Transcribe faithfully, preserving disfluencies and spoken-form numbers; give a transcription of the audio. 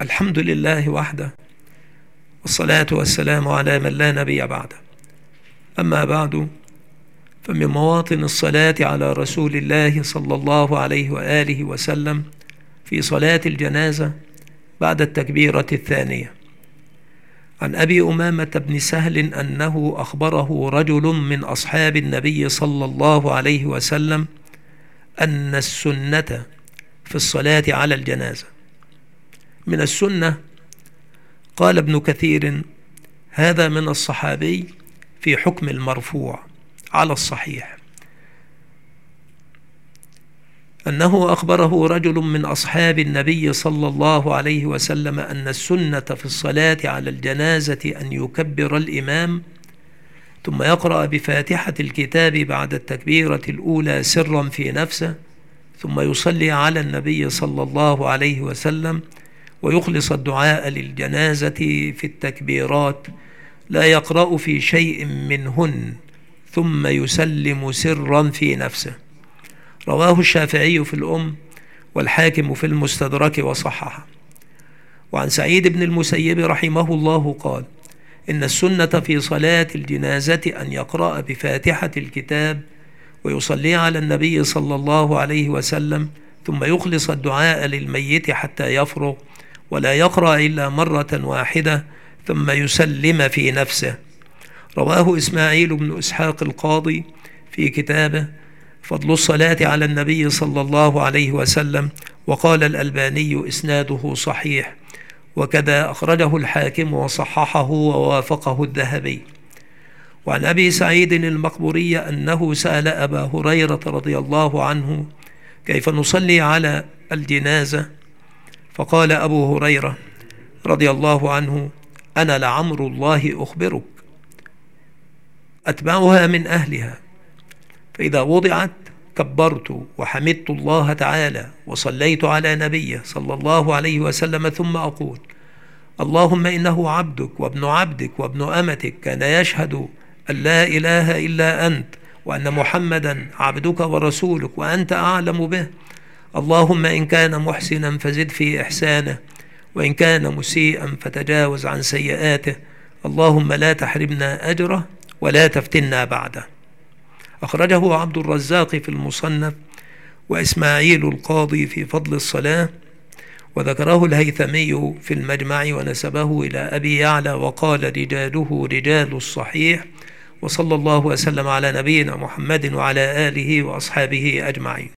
الحمد لله وحده، والصلاة والسلام على من لا نبي بعده. أما بعد، فمن مواطن الصلاة على رسول الله صلى الله عليه وآله وسلم في صلاة الجنازة بعد التكبيرة الثانية. عن أبي أمامة بن سهل أنه أخبره رجل من أصحاب النبي صلى الله عليه وسلم أن السنة في الصلاة على الجنازة. من السنة قال ابن كثير: هذا من الصحابي في حكم المرفوع على الصحيح، أنه أخبره رجل من أصحاب النبي صلى الله عليه وسلم أن السنة في الصلاة على الجنازة أن يكبر الإمام ثم يقرأ بفاتحة الكتاب بعد التكبيرة الأولى سرا في نفسه، ثم يصلي على النبي صلى الله عليه وسلم ويخلص الدعاء للجنازة في التكبيرات، لا يقرأ في شيء منهن، ثم يسلم سرا في نفسه. رواه الشافعي في الأم والحاكم في المستدرك وصححه. وعن سعيد بن المسيب رحمه الله قال: إن السنة في صلاة الجنازة أن يقرأ بفاتحة الكتاب ويصلي على النبي صلى الله عليه وسلم، ثم يخلص الدعاء للميت حتى يفرغ، ولا يقرأ إلا مرة واحدة، ثم يسلم في نفسه. رواه إسماعيل بن إسحاق القاضي في كتابه فضل الصلاة على النبي صلى الله عليه وسلم، وقال الألباني إسناده صحيح، وكذا أخرجه الحاكم وصححه ووافقه الذهبي. وعن أبي سعيد المقبوري أنه سأل أبا هريرة رضي الله عنه: كيف نصلي على الجنازة؟ فقال أبو هريرة رضي الله عنه: أنا لعمر الله أخبرك، أتبعها من أهلها، فإذا وضعت كبرت وحمدت الله تعالى وصليت على نبيه صلى الله عليه وسلم، ثم أقول: اللهم إنه عبدك وابن عبدك وابن أمتك، كان يشهد أن لا إله إلا أنت وأن محمدا عبدك ورسولك وأنت أعلم به. اللهم إن كان محسنا فزد في إحسانه، وإن كان مسيئا فتجاوز عن سيئاته. اللهم لا تحرمنا أجره ولا تفتنا بعده. أخرجه عبد الرزاق في المصنف، وإسماعيل القاضي في فضل الصلاة، وذكره الهيثمي في المجمع ونسبه إلى أبي يعلى، وقال: رجاله رجال الصحيح. وصلى الله وسلم على نبينا محمد وعلى آله وأصحابه أجمعين.